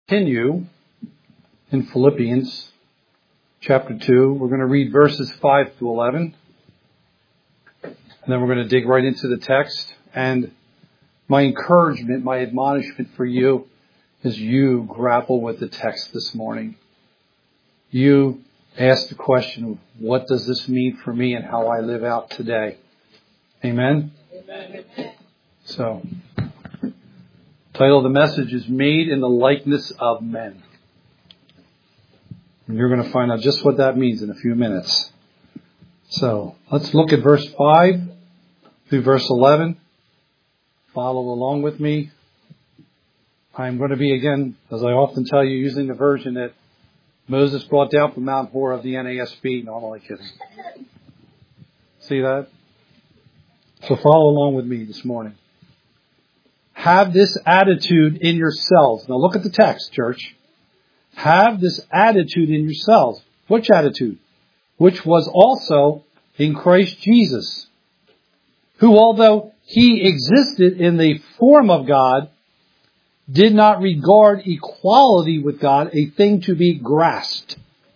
Continue in Philippians chapter 2. We're going to read verses 5 to 11. And then we're going to dig right into the text. And my encouragement, my admonishment for you is you grapple with the text this morning. You ask the question, what does this mean for me and how I live out today? Amen? Amen. So, title of the message is Made in the Likeness of Men. And you're going to find out just what that means in a few minutes. So, let's look at verse 5 through verse 11. Follow along with me. I'm going to be, again, as I often tell you, using the version that Moses brought down from Mount Hor of the NASB. No, I'm only kidding. See that? So follow along with me this morning. Have this attitude in yourselves. Now look at the text, church. Have this attitude in yourselves. Which attitude? Which was also in Christ Jesus, who, although he existed in the form of God, did not regard equality with God a thing to be grasped.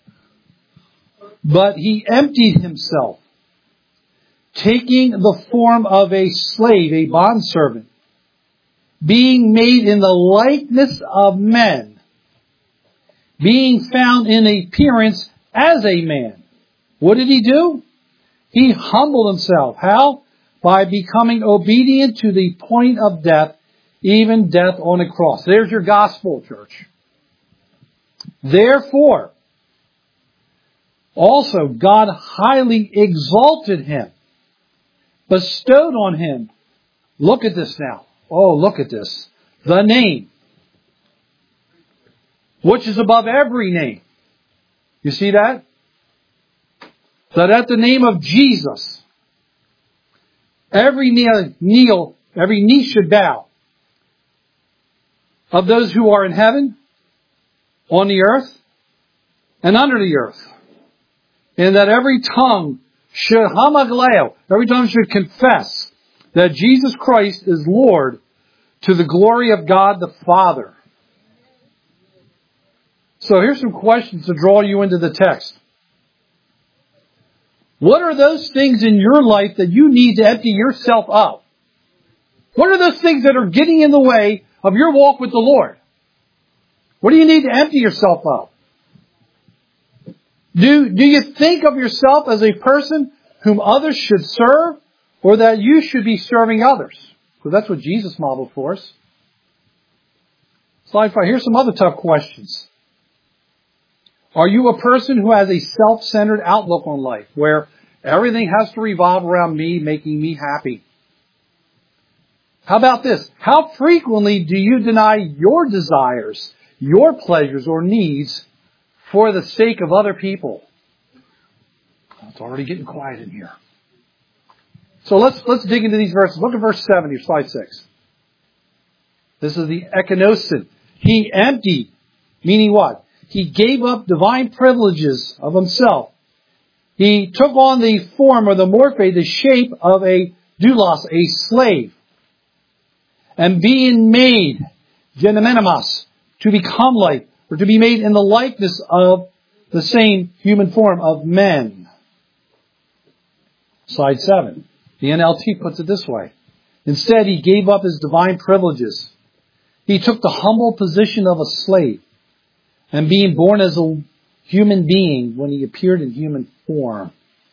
But he emptied himself, taking the form of a slave, a bondservant, being made in the likeness of men, being found in appearance as a man. What did he do? He humbled himself. How? By becoming obedient to the point of death, even death on a cross. There's your gospel, church. Therefore, also God highly exalted him, bestowed on him. Look at this now. Oh, look at this. The name, which is above every name. You see that? That at the name of Jesus, every knee should bow, of those who are in heaven, on the earth, and under the earth. And that every tongue should confess that Jesus Christ is Lord, to the glory of God the Father. So here's some questions to draw you into the text. What are those things in your life that you need to empty yourself of? What are those things that are getting in the way of your walk with the Lord? What do you need to empty yourself of? Do you think of yourself as a person whom others should serve, or that you should be serving others? Because that's what Jesus modeled for us. Slide 5. Here's some other tough questions. Are you a person who has a self-centered outlook on life, where everything has to revolve around me, making me happy? How about this? How frequently do you deny your desires, your pleasures or needs for the sake of other people? It's already getting quiet in here. So let's dig into these verses. Look at verse 7 here, slide 6. This is the ekenosin. He emptied, meaning what? He gave up divine privileges of himself. He took on the form or the morphe, the shape of a doulos, a slave. And being made, genomenomos, to become like, or to be made in the likeness of the same human form of men. Slide 7. The NLT puts it this way. Instead, he gave up his divine privileges. He took the humble position of a slave. And being born as a human being when he appeared in human form.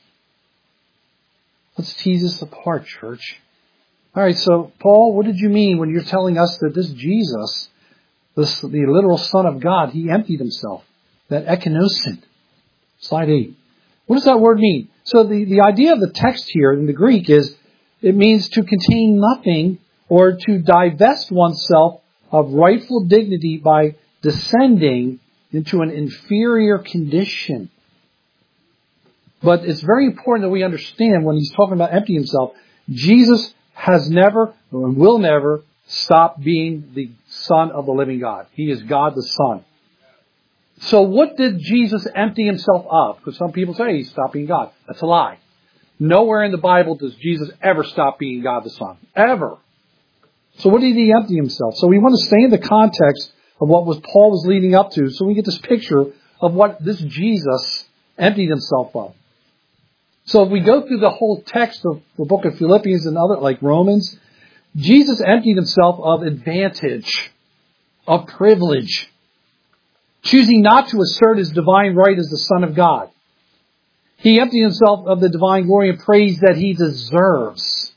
Let's tease this apart, church. All right, so Paul, what did you mean when you're telling us that this Jesus, the literal Son of God, he emptied himself? That ekenosin. Slide 8. What does that word mean? So the idea of the text here in the Greek is, it means to contain nothing or to divest oneself of rightful dignity by descending into an inferior condition. But it's very important that we understand when he's talking about emptying himself, Jesus has never and will never stop being the Son of the living God. He is God the Son. So what did Jesus empty himself of? Because some people say he stopped being God. That's a lie. Nowhere in the Bible does Jesus ever stop being God the Son. Ever. So what did he empty himself? So we want to stay in the context of what Paul was leading up to. So we get this picture of what this Jesus emptied himself of. So if we go through the whole text of the book of Philippians and other, like Romans, Jesus emptied himself of advantage, of privilege, choosing not to assert his divine right as the Son of God. He emptied himself of the divine glory and praise that he deserves.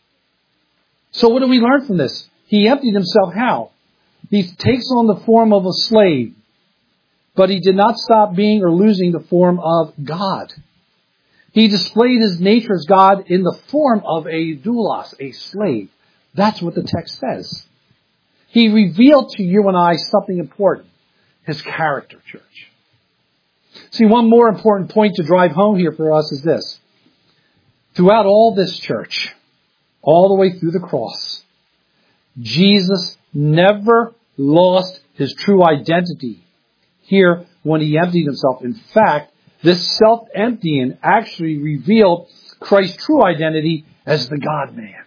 So what do we learn from this? He emptied himself how? He takes on the form of a slave, but he did not stop being or losing the form of God. He displayed his nature as God in the form of a doulos, a slave. That's what the text says. He revealed to you and I something important. His character, church. See, one more important point to drive home here for us is this. Throughout all this, church, all the way through the cross, Jesus never lost his true identity here when he emptied himself. In fact, this self-emptying actually revealed Christ's true identity as the God-man.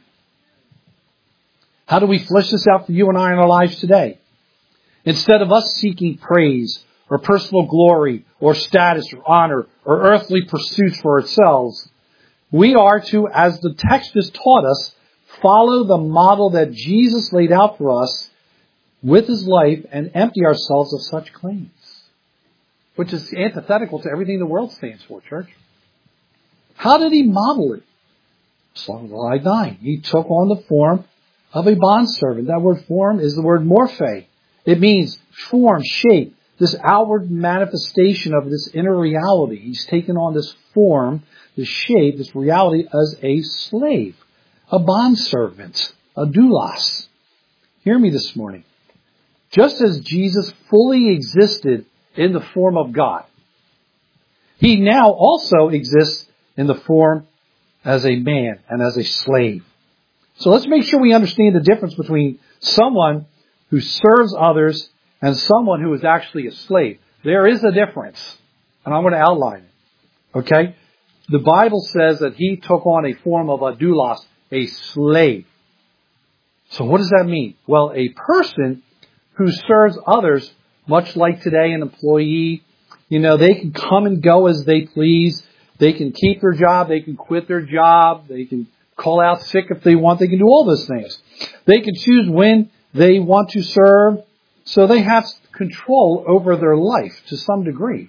How do we flesh this out for you and I in our lives today? Instead of us seeking praise or personal glory or status or honor or earthly pursuits for ourselves, we are to, as the text has taught us, follow the model that Jesus laid out for us with his life and empty ourselves of such claims, which is antithetical to everything the world stands for, church. How did he model it? Slide 9. He took on the form of a bondservant. That word form is the word morphe. It means form, shape, this outward manifestation of this inner reality. He's taken on this form, this shape, this reality as a slave, a bondservant, a doulos. Hear me this morning. Just as Jesus fully existed in the form of God, he now also exists in the form as a man and as a slave. So let's make sure we understand the difference between someone who serves others and someone who is actually a slave. There is a difference, and I'm going to outline it. Okay? The Bible says that he took on a form of a doulos, a slave. So what does that mean? Well, a person who serves others, much like today an employee, they can come and go as they please. They can keep their job. They can quit their job. They can call out sick if they want. They can do all those things. They can choose when they want to serve. So they have control over their life to some degree.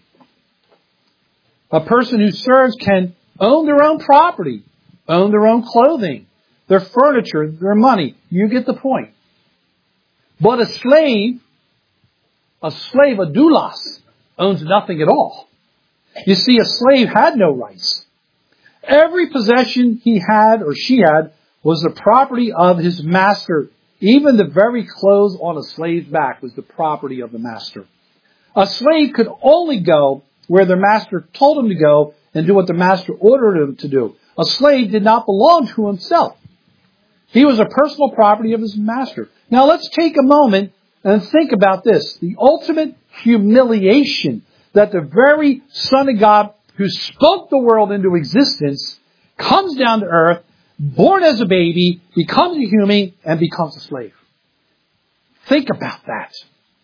A person who serves can own their own property, own their own clothing, their furniture, their money. You get the point. But a slave, a doulos, owns nothing at all. You see, a slave had no rights. Every possession he had or she had was the property of his master. Even the very clothes on a slave's back was the property of the master. A slave could only go where their master told him to go and do what the master ordered him to do. A slave did not belong to himself. He was a personal property of his master. Now let's take a moment and think about this. The ultimate humiliation that the very Son of God who spoke the world into existence comes down to earth, born as a baby, becomes a human, and becomes a slave. Think about that.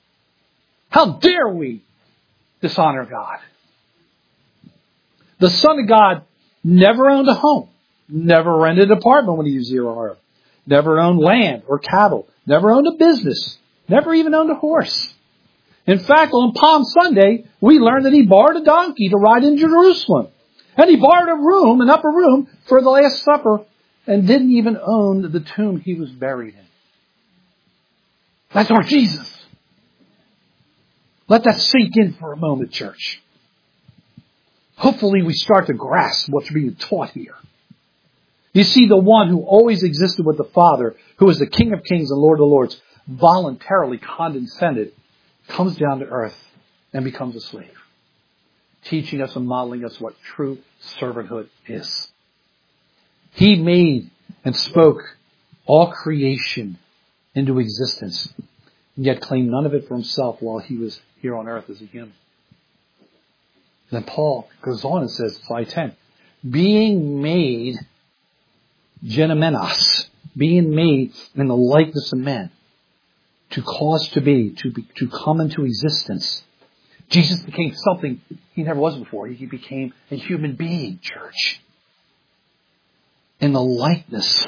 How dare we dishonor God? The Son of God never owned a home, never rented an apartment when he was here on earth, never owned land or cattle, never owned a business, never even owned a horse. In fact, on Palm Sunday, we learned that he borrowed a donkey to ride in Jerusalem. And he borrowed an upper room for the Last Supper, and didn't even own the tomb he was buried in. That's our Jesus. Let that sink in for a moment, church. Hopefully we start to grasp what's being taught here. You see, the one who always existed with the Father, who is the King of Kings and Lord of Lords, voluntarily condescended, comes down to earth and becomes a slave, teaching us and modeling us what true servanthood is. He made and spoke all creation into existence, and yet claimed none of it for himself while he was here on earth as a human. Then Paul goes on and says, slide 10, being made genomenos, being made in the likeness of men. to cause to be, to come into existence. Jesus became something he never was before. He became a human being, church. In the likeness,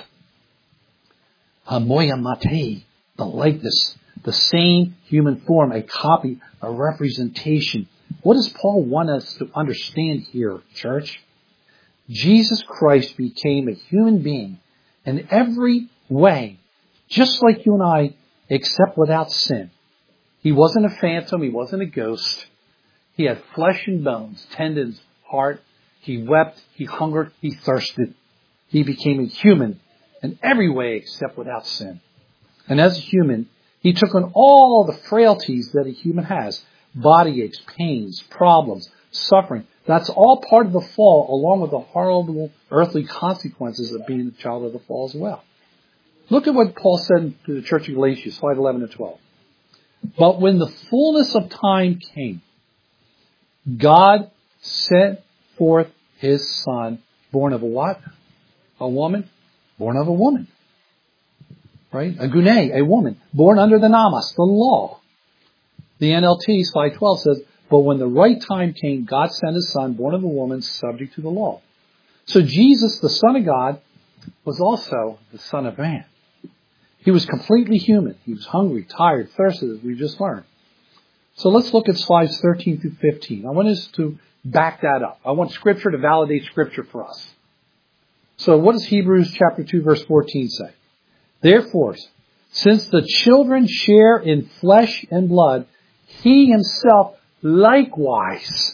hamoia mate, the likeness, the same human form, a copy, a representation. What does Paul want us to understand here, church? Jesus Christ became a human being in every way, just like you and I, except without sin. He wasn't a phantom. He wasn't a ghost. He had flesh and bones, tendons, heart. He wept. He hungered. He thirsted. He became a human in every way except without sin. And as a human, he took on all the frailties that a human has. Body aches, pains, problems, suffering. That's all part of the fall, along with the horrible earthly consequences of being a child of the fall as well. Look at what Paul said to the church of Galatia, slide 11 and 12. But when the fullness of time came, God sent forth his Son, born of a what? A woman? Born of a woman. Right? A gune, a woman. Born under the namas, the law. The NLT, slide 12 says, but when the right time came, God sent his Son, born of a woman, subject to the law. So Jesus, the Son of God, was also the Son of Man. He was completely human. He was hungry, tired, thirsty, as we just learned. So let's look at slides 13 through 15. I want us to back that up. I want Scripture to validate Scripture for us. So what does Hebrews chapter 2 verse 14 say? Therefore, since the children share in flesh and blood, he himself likewise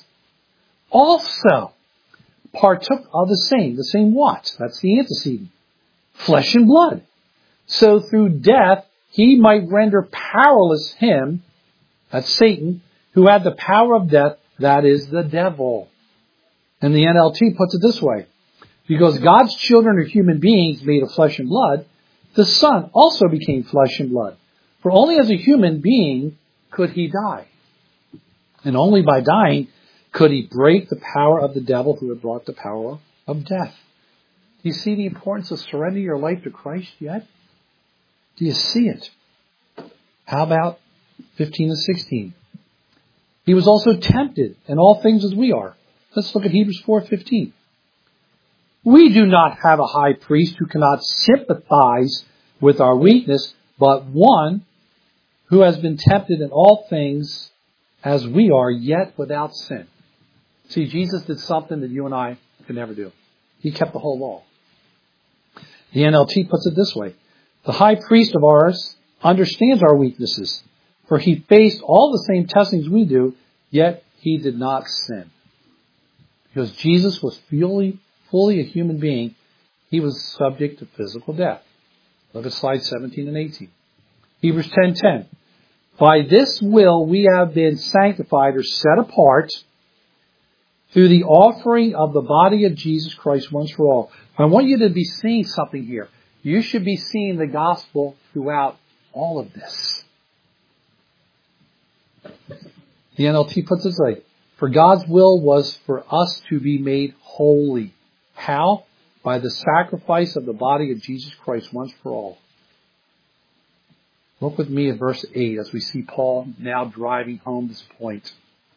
also partook of the same what? That's the antecedent. Flesh and blood. So through death, he might render powerless him, that's Satan, who had the power of death, that is the devil. And the NLT puts it this way. Because God's children are human beings made of flesh and blood, the Son also became flesh and blood. For only as a human being could he die. And only by dying could he break the power of the devil who had brought the power of death. Do you see the importance of surrendering your life to Christ yet? Do you see it? How about 15 and 16? He was also tempted in all things as we are. Let's look at Hebrews 4:15. We do not have a high priest who cannot sympathize with our weakness, but one who has been tempted in all things as we are, yet without sin. See, Jesus did something that you and I could never do. He kept the whole law. The NLT puts it this way. The high priest of ours understands our weaknesses, for he faced all the same testings we do, yet he did not sin. Because Jesus was fully a human being, he was subject to physical death. Look at slides 17 and 18. Hebrews 10:10. By this will we have been sanctified or set apart through the offering of the body of Jesus Christ once for all. I want you to be seeing something here. You should be seeing the gospel throughout all of this. The NLT puts it this way. For God's will was for us to be made holy. How? By the sacrifice of the body of Jesus Christ once for all. Look with me at verse 8 as we see Paul now driving home this point.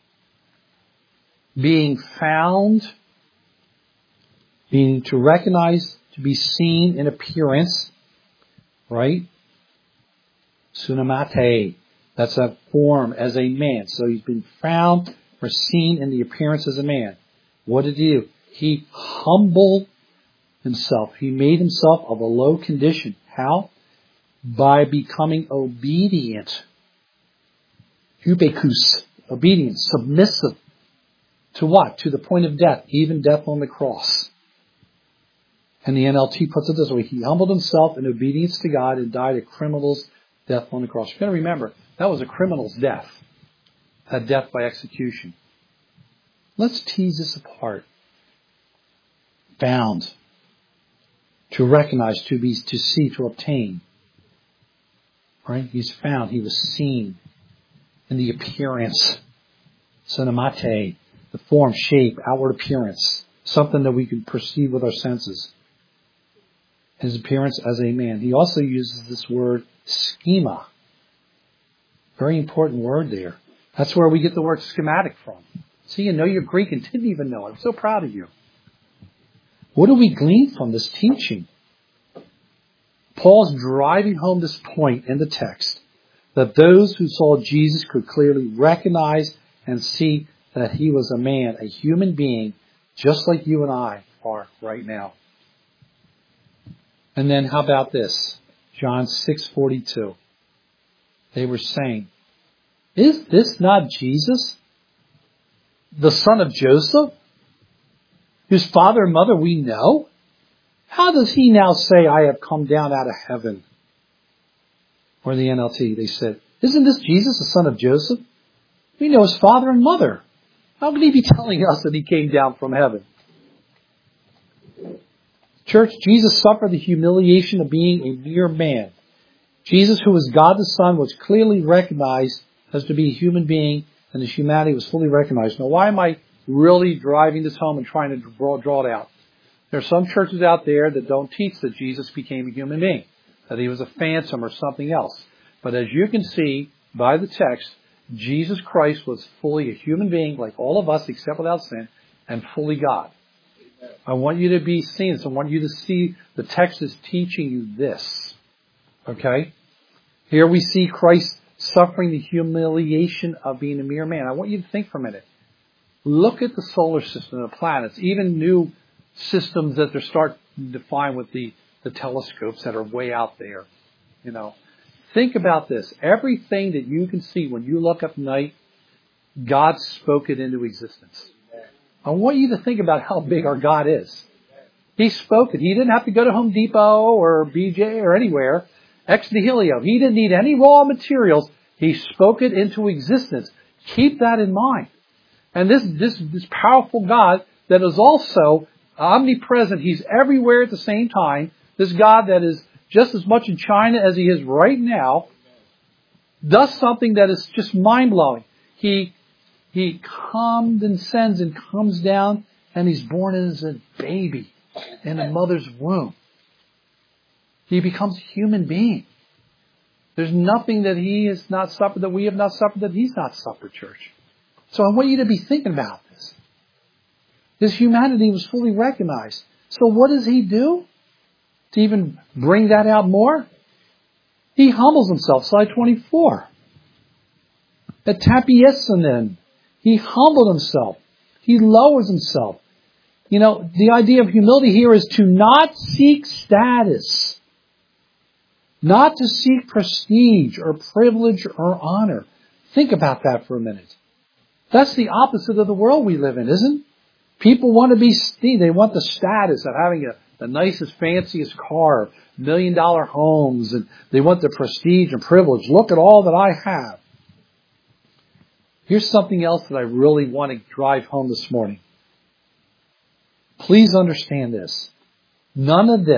Being found, meaning to recognize, to be seen in appearance, right? Sunamate. That's a form as a man. So he's been found or seen in the appearance as a man. What did he do? He humbled himself. He made himself of a low condition. How? By becoming obedient. Hupekus. Obedient. Submissive. To what? To the point of death. Even death on the cross. And the NLT puts it this way. He humbled himself in obedience to God and died a criminal's death on the cross. You've got to remember, that was a criminal's death. A death by execution. Let's tease this apart. Found. To recognize, to see, to obtain. Right? He's found. He was seen in the appearance. Sunamate. The form, shape, outward appearance. Something that we can perceive with our senses. His appearance as a man. He also uses this word schema. Very important word there. That's where we get the word schematic from. See, you know your Greek and didn't even know it. I'm so proud of you. What do we glean from this teaching? Paul's driving home this point in the text, that those who saw Jesus could clearly recognize and see that he was a man, a human being, just like you and I are right now. And then how about this? John 6:42. They were saying, is this not Jesus, the son of Joseph, whose father and mother we know? How does he now say, I have come down out of heaven? Or the NLT, they said, isn't this Jesus, the son of Joseph? We know his father and mother. How can he be telling us that he came down from heaven? Church, Jesus suffered the humiliation of being a mere man. Jesus, who was God the Son, was clearly recognized as to be a human being, and his humanity was fully recognized. Now, why am I really driving this home and trying to draw it out? There are some churches out there that don't teach that Jesus became a human being, that he was a phantom or something else. But as you can see by the text, Jesus Christ was fully a human being, like all of us, except without sin, and fully God. I want you to be seen this. I want you to see the text is teaching you this. Okay? Here we see Christ suffering the humiliation of being a mere man. I want you to think for a minute. Look at the solar system, the planets, even new systems that they're starting to find with the telescopes that are way out there. You know, think about this. Everything that you can see when you look up at night, God spoke it into existence. I want you to think about how big our God is. He spoke it. He didn't have to go to Home Depot or BJ or anywhere. Ex nihilo. He didn't need any raw materials. He spoke it into existence. Keep that in mind. And this powerful God that is also omnipresent, He's everywhere at the same time. This God that is just as much in China as He is right now, does something that is just mind-blowing. He condescends and comes down, and He's born as a baby in a mother's womb. He becomes a human being. There's nothing that He has not suffered, that we have not suffered, that He's not suffered, church. So I want you to be thinking about this. His humanity was fully recognized. So what does He do to even bring that out more? He humbles Himself. Slide 24. Etapiesonen. He humbled Himself. He lowers Himself. You know, the idea of humility here is to not seek status. Not to seek prestige or privilege or honor. Think about that for a minute. That's the opposite of the world we live in, isn't it? People want to be seen. They want the status of having the nicest, fanciest car, $1 million homes, and they want the prestige and privilege. Look at all that I have. Here's something else that I really want to drive home this morning. Please understand this. None of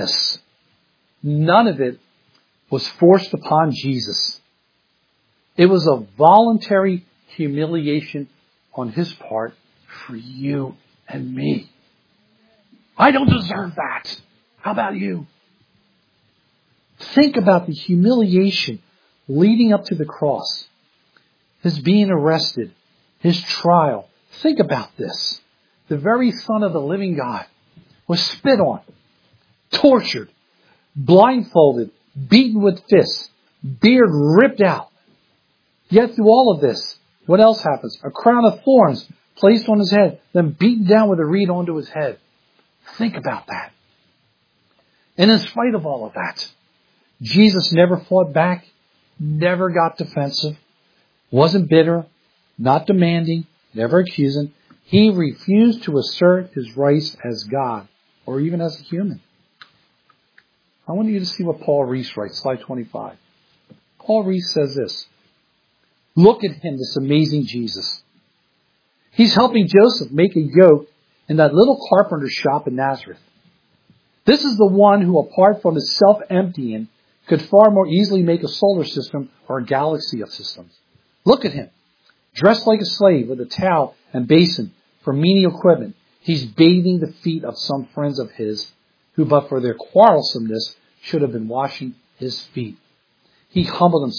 it was forced upon Jesus. It was a voluntary humiliation on His part for you and me. I don't deserve that. How about you? Think about the humiliation leading up to the cross. His being arrested. His trial. Think about this. The very Son of the living God was spit on, tortured, blindfolded, beaten with fists, beard ripped out. Yet through all of this, what else happens? A crown of thorns placed on His head, then beaten down with a reed onto His head. Think about that. And in spite of all of that, Jesus never fought back, never got defensive, wasn't bitter, not demanding, never accusing. He refused to assert His rights as God, or even as a human. I want you to see what Paul Rees writes, slide 25. Paul Rees says this. Look at Him, this amazing Jesus. He's helping Joseph make a yoke in that little carpenter's shop in Nazareth. This is the one who, apart from His self-emptying, could far more easily make a solar system or a galaxy of systems. Look at Him. Dressed like a slave with a towel and basin for menial equipment, He's bathing the feet of some friends of His who, but for their quarrelsomeness, should have been washing His feet. He humbled Himself,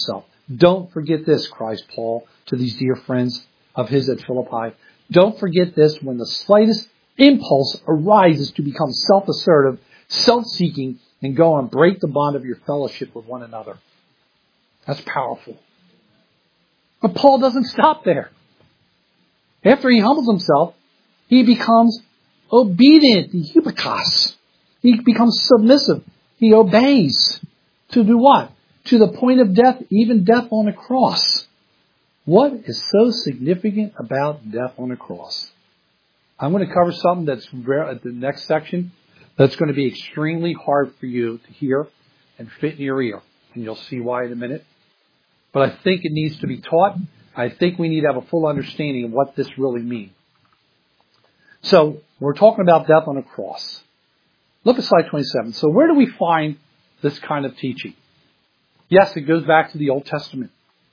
Don't forget this, cries Paul to these dear friends of his at Philippi. Don't forget this when the slightest impulse arises to become self-assertive, self-seeking, and go and break the bond of your fellowship with one another. That's powerful. But Paul doesn't stop there. After he humbles himself, he becomes obedient, the hupakos. He becomes submissive. He obeys. To do what? To the point of death, even death on a cross. What is so significant about death on a cross? I'm going to cover something that's at the next section that's going to be extremely hard for you to hear and fit in your ear. And you'll see why in a minute. But I think it needs to be taught. I think we need to have a full understanding of what this really means. So, we're talking about death on a cross. Look at slide 27. So where do we find this kind of teaching? Yes, it goes back to the Old Testament.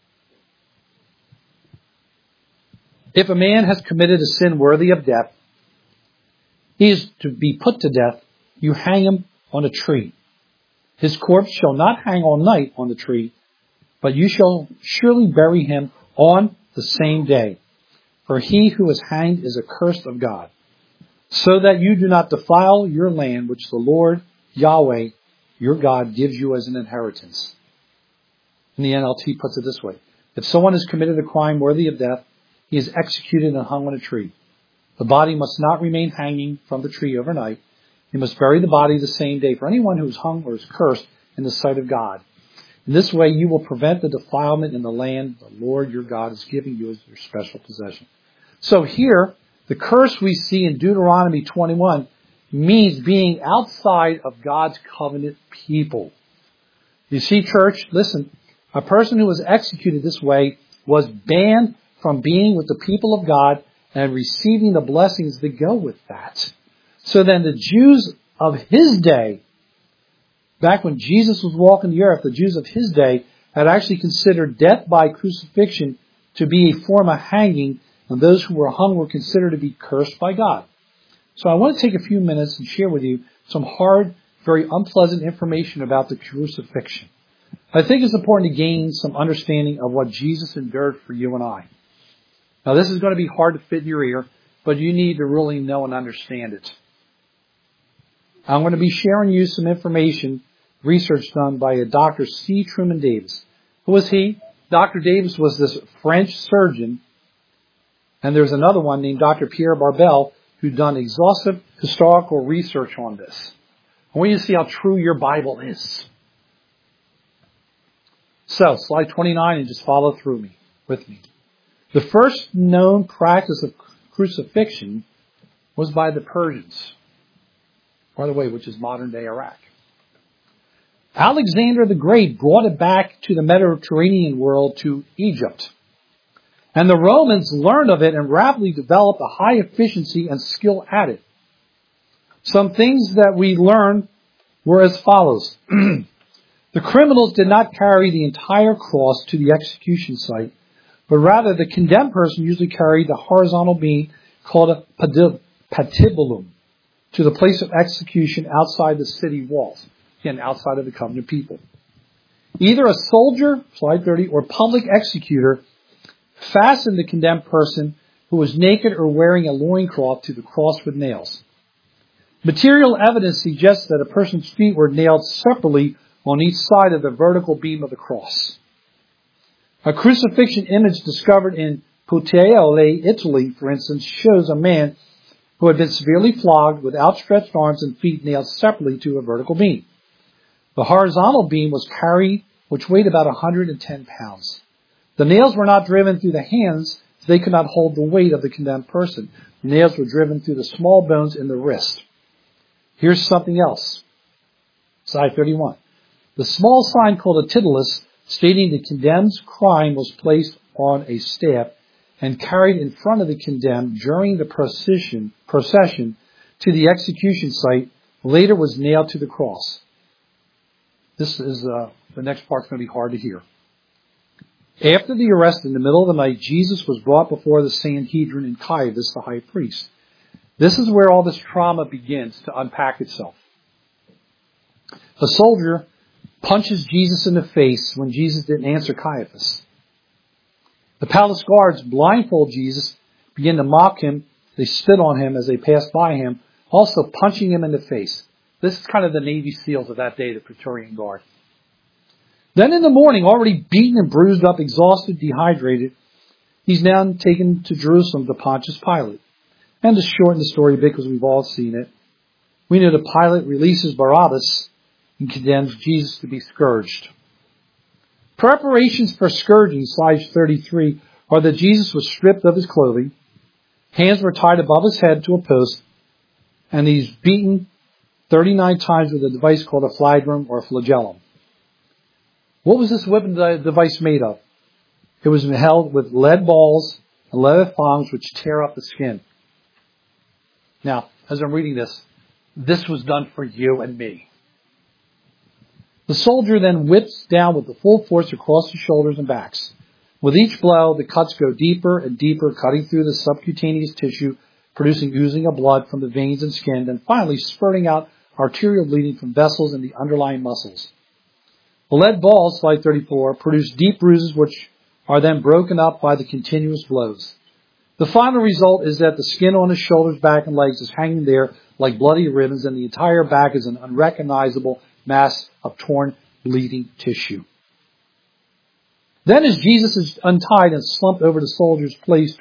If a man has committed a sin worthy of death, he is to be put to death. You hang him on a tree. His corpse shall not hang all night on the tree, but you shall surely bury him on the same day. For he who is hanged is accursed of God. So that you do not defile your land, which the Lord, Yahweh, your God, gives you as an inheritance. And the NLT puts it this way. If someone has committed a crime worthy of death, he is executed and hung on a tree. The body must not remain hanging from the tree overnight. You must bury the body the same day for anyone who is hung or is cursed in the sight of God. In this way, you will prevent the defilement in the land the Lord your God is giving you as your special possession. So here, the curse we see in Deuteronomy 21 means being outside of God's covenant people. You see, church, listen, a person who was executed this way was banned from being with the people of God and receiving the blessings that go with that. So then the Jews of his day, back when Jesus was walking the earth, the Jews of his day had actually considered death by crucifixion to be a form of hanging, and those who were hung were considered to be cursed by God. So I want to take a few minutes and share with you some hard, very unpleasant information about the crucifixion. I think it's important to gain some understanding of what Jesus endured for you and I. Now this is going to be hard to fit in your ear, but you need to really know and understand it. I'm going to be sharing you some information, research done by a Dr. C. Truman Davis. Who was he? Dr. Davis was this French surgeon. And there's another one named Dr. Pierre Barbel who'd done exhaustive historical research on this. I want you to see how true your Bible is. So, slide 29 and just follow through with me. The first known practice of crucifixion was by the Persians. By the way, which is modern day Iraq. Alexander the Great brought it back to the Mediterranean world, to Egypt. And the Romans learned of it and rapidly developed a high efficiency and skill at it. Some things that we learned were as follows. The criminals did not carry the entire cross to the execution site, but rather the condemned person usually carried the horizontal beam called a patibulum to the place of execution outside the city walls. Again, outside of the covenant people. Either a soldier, slide 30, or public executor fastened the condemned person who was naked or wearing a loincloth to the cross with nails. Material evidence suggests that a person's feet were nailed separately on each side of the vertical beam of the cross. A crucifixion image discovered in Puteoli, Italy, for instance, shows a man who had been severely flogged with outstretched arms and feet nailed separately to a vertical beam. The horizontal beam was carried, which weighed about 110 pounds. The nails were not driven through the hands, so they could not hold the weight of the condemned person. The nails were driven through the small bones in the wrist. Here's something else. Slide 31. The small sign called a titulus, stating the condemned's crime, was placed on a staff and carried in front of the condemned during the procession to the execution site. Later was nailed to the cross. This is the next part's going to be hard to hear. After the arrest in the middle of the night, Jesus was brought before the Sanhedrin and Caiaphas, the high priest. This is where all this trauma begins to unpack itself. A soldier punches Jesus in the face when Jesus didn't answer Caiaphas. The palace guards blindfold Jesus, begin to mock him. They spit on him as they passed by him, also punching him in the face. This is kind of the Navy SEALs of that day, the Praetorian Guard. Then in the morning, already beaten and bruised up, exhausted, dehydrated, he's now taken to Jerusalem to Pontius Pilate. And to shorten the story a bit, because we've all seen it, we know that Pilate releases Barabbas and condemns Jesus to be scourged. Preparations for scourging, slide 33, are that Jesus was stripped of his clothing, hands were tied above his head to a post, and he's beaten 39 times with a device called a flagrum or a flagellum. What was this whipping device made of? It was held with lead balls and leather thongs which tear up the skin. Now, as I'm reading this was done for you and me. The soldier then whips down with the full force across the shoulders and backs. With each blow, the cuts go deeper and deeper, cutting through the subcutaneous tissue, producing oozing of blood from the veins and skin, and finally spurting out arterial bleeding from vessels and the underlying muscles. The lead balls, slide 34, produce deep bruises which are then broken up by the continuous blows. The final result is that the skin on his shoulders, back, and legs is hanging there like bloody ribbons, and the entire back is an unrecognizable mass of torn, bleeding tissue. Then as Jesus is untied and slumped over the soldier's place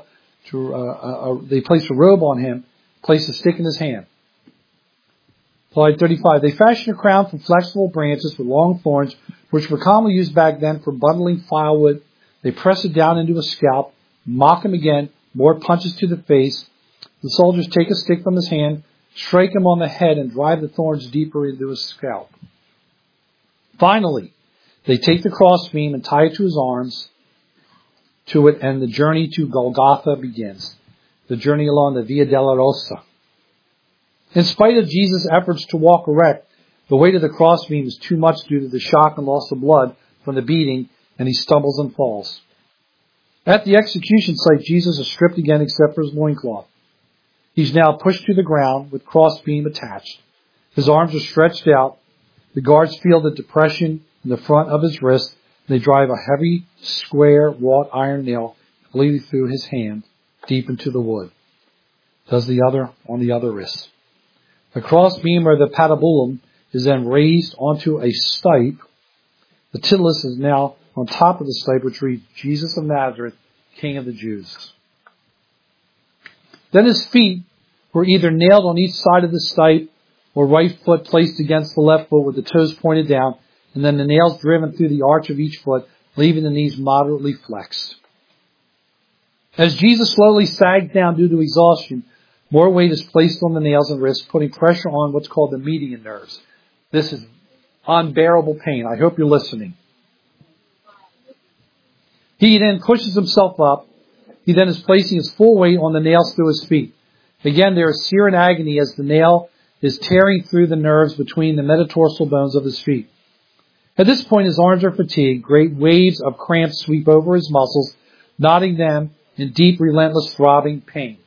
they place a robe on him, place a stick in his hand. Slide 35. They fashioned a crown from flexible branches with long thorns, which were commonly used back then for bundling firewood. They press it down into his scalp, mock him again, more punches to the face. The soldiers take a stick from his hand, strike him on the head, and drive the thorns deeper into his scalp. Finally, they take the crossbeam and tie it to his arms to it, and the journey to Golgotha begins. The journey along the Via Dolorosa. In spite of Jesus' efforts to walk erect, the weight of the crossbeam is too much due to the shock and loss of blood from the beating, and he stumbles and falls. At the execution site, Jesus is stripped again except for his loincloth. He's now pushed to the ground with crossbeam attached. His arms are stretched out. The guards feel the depression in the front of his wrist. They drive a heavy, square, wrought iron nail leading through his hand deep into the wood. Does the other on the other wrist. The crossbeam, or the patibulum, is then raised onto a stipe. The titulus is now on top of the stipe, which reads, Jesus of Nazareth, King of the Jews. Then his feet were either nailed on each side of the stipe, or right foot placed against the left foot with the toes pointed down, and then the nails driven through the arch of each foot, leaving the knees moderately flexed. As Jesus slowly sags down due to exhaustion, more weight is placed on the nails and wrists, putting pressure on what's called the median nerves. This is unbearable pain. I hope you're listening. He then pushes himself up. He then is placing his full weight on the nails through his feet. Again, there is sear and agony as the nail is tearing through the nerves between the metatarsal bones of his feet. At this point, his arms are fatigued. Great waves of cramps sweep over his muscles, knotting them in deep, relentless, throbbing pain.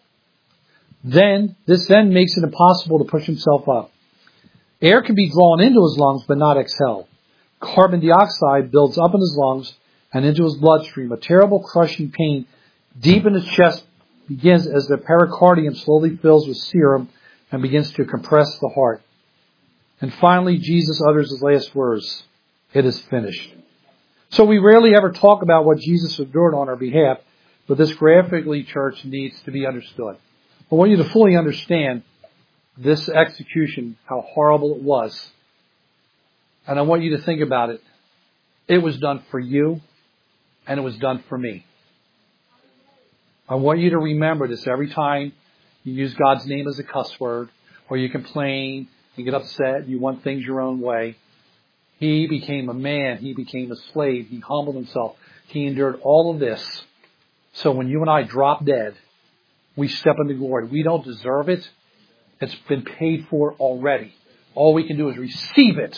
This makes it impossible to push himself up. Air can be drawn into his lungs, but not exhaled. Carbon dioxide builds up in his lungs and into his bloodstream. A terrible crushing pain deep in his chest begins as the pericardium slowly fills with serum and begins to compress the heart. And finally, Jesus utters his last words. It is finished. So we rarely ever talk about what Jesus endured on our behalf, but this graphically, church, needs to be understood. I want you to fully understand this execution, how horrible it was. And I want you to think about it. It was done for you, and it was done for me. I want you to remember this every time you use God's name as a cuss word, or you complain and get upset, you want things your own way. He became a man. He became a slave. He humbled himself. He endured all of this. So when you and I drop dead, we step into glory. We don't deserve it. It's been paid for already. All we can do is receive it.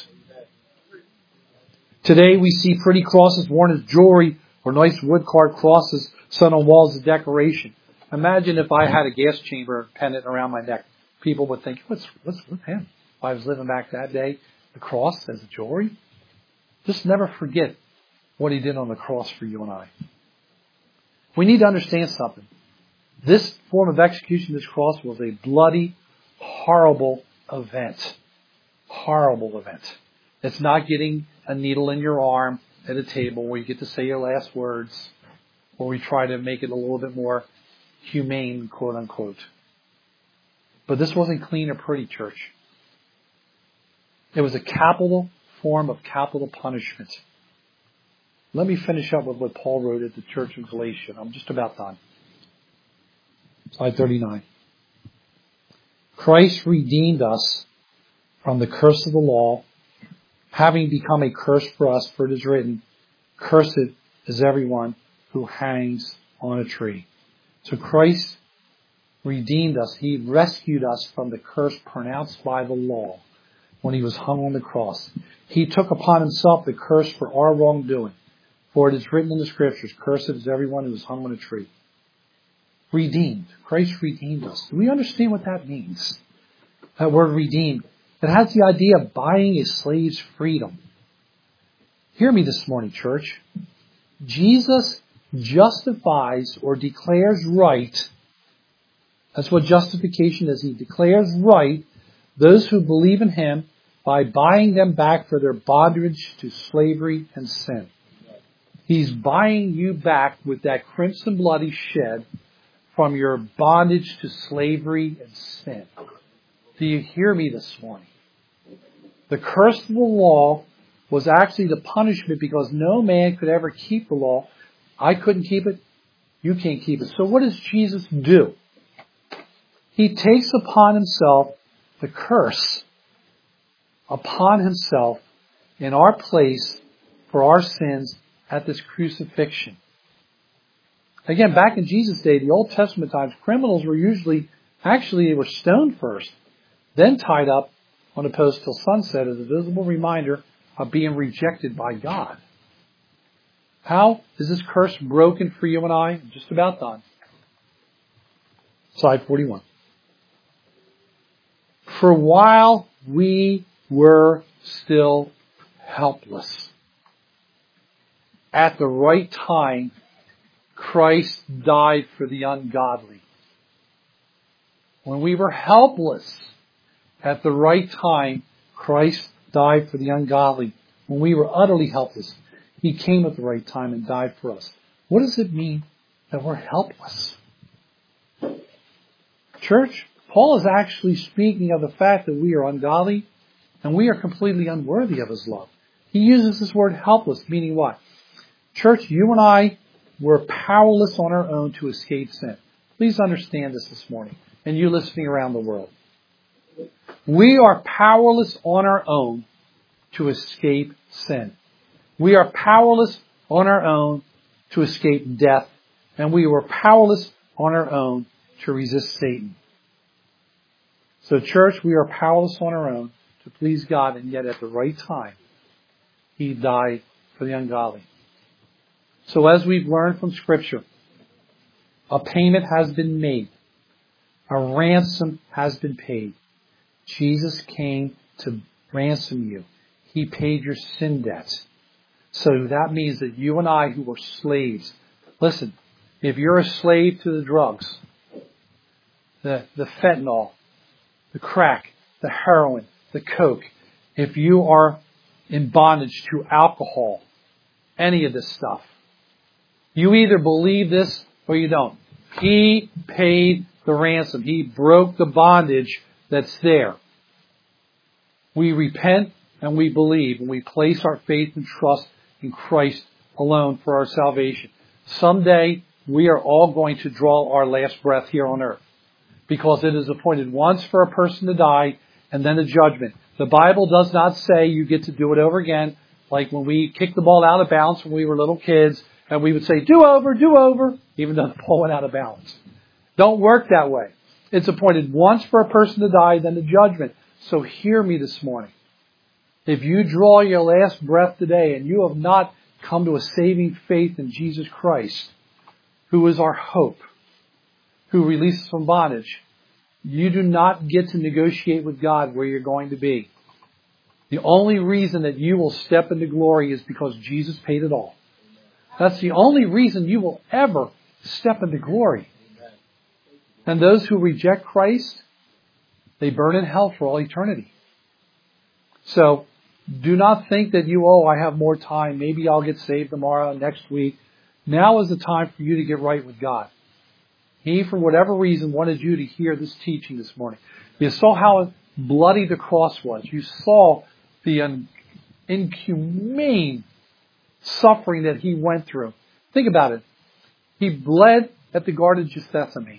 Today we see pretty crosses worn as jewelry or nice wood-carved crosses set on walls as decoration. Imagine if I had a gas chamber pendant around my neck. People would think, what's with him? If I was living back that day, the cross as a jewelry. Just never forget what He did on the cross for you and I. We need to understand something. This form of execution, this cross, was a bloody, horrible event. Horrible event. It's not getting a needle in your arm at a table where you get to say your last words, or we try to make it a little bit more humane, quote unquote. But this wasn't clean or pretty, church. It was a capital form of capital punishment. Let me finish up with what Paul wrote at the church of Galatia. I'm just about done. Slide 39. Christ redeemed us from the curse of the law, having become a curse for us, for it is written, "Cursed is everyone who hangs on a tree." So Christ redeemed us. He rescued us from the curse pronounced by the law when He was hung on the cross. He took upon Himself the curse for our wrongdoing. For it is written in the Scriptures, "Cursed is everyone who is hung on a tree." Redeemed. Christ redeemed us. Do we understand what that means? That word redeemed. It has the idea of buying a slave's freedom. Hear me this morning, church. Jesus justifies or declares right. That's what justification is. He declares right those who believe in Him by buying them back for their bondage to slavery and sin. He's buying you back with that crimson blood He shed from your bondage to slavery and sin. Do you hear me this morning? The curse of the law was actually the punishment because no man could ever keep the law. I couldn't keep it. You can't keep it. So what does Jesus do? He takes upon Himself the curse upon Himself in our place for our sins at this crucifixion. Again, back in Jesus' day, the Old Testament times, criminals were they were stoned first, then tied up on a post till sunset as a visible reminder of being rejected by God. How is this curse broken for you and I? I'm just about done. Slide 41. For while we were still helpless, at the right time, Christ died for the ungodly. When we were helpless, at the right time, Christ died for the ungodly. When we were utterly helpless, He came at the right time and died for us. What does it mean that we're helpless? Church, Paul is actually speaking of the fact that we are ungodly and we are completely unworthy of His love. He uses this word helpless, meaning what? Church, you and I were powerless on our own to escape sin. Please understand this morning, and you listening around the world. We are powerless on our own to escape sin. We are powerless on our own to escape death, and we were powerless on our own to resist Satan. So church, we are powerless on our own to please God, and yet at the right time, He died for the ungodly. So as we've learned from Scripture, a payment has been made. A ransom has been paid. Jesus came to ransom you. He paid your sin debts. So that means that you and I who were slaves, listen, if you're a slave to the drugs, the fentanyl, the crack, the heroin, the coke, if you are in bondage to alcohol, any of this stuff, you either believe this or you don't. He paid the ransom. He broke the bondage that's there. We repent and we believe and we place our faith and trust in Christ alone for our salvation. Someday we are all going to draw our last breath here on earth because it is appointed once for a person to die and then a judgment. The Bible does not say you get to do it over again, like when we kicked the ball out of bounds when we were little kids and we would say, do over, even though the ball went out of bounds. Don't work that way. It's appointed once for a person to die, then the judgment. So hear me this morning. If you draw your last breath today and you have not come to a saving faith in Jesus Christ, who is our hope, who releases from bondage, you do not get to negotiate with God where you're going to be. The only reason that you will step into glory is because Jesus paid it all. That's the only reason you will ever step into glory. And those who reject Christ, they burn in hell for all eternity. So, do not think that I have more time. Maybe I'll get saved tomorrow, next week. Now is the time for you to get right with God. He, for whatever reason, wanted you to hear this teaching this morning. You saw how bloody the cross was. You saw the inhumane suffering that He went through. Think about it. He bled at the Garden of Gethsemane.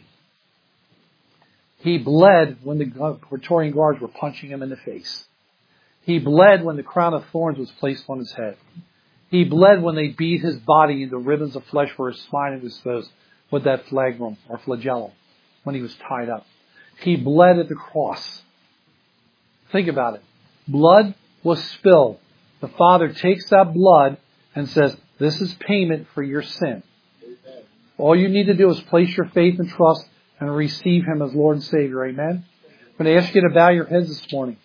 He bled when the Praetorian Guards were punching Him in the face. He bled when the crown of thorns was placed on His head. He bled when they beat His body into ribbons of flesh where His spine was exposed with that flagrum or flagellum when He was tied up. He bled at the cross. Think about it. Blood was spilled. The Father takes that blood and says, this is payment for your sin. Amen. All you need to do is place your faith and trust and receive Him as Lord and Savior. Amen? I'm going to ask you to bow your heads this morning.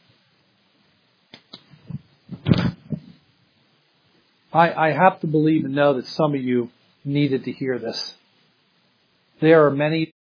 I have to believe and know that some of you needed to hear this. There are many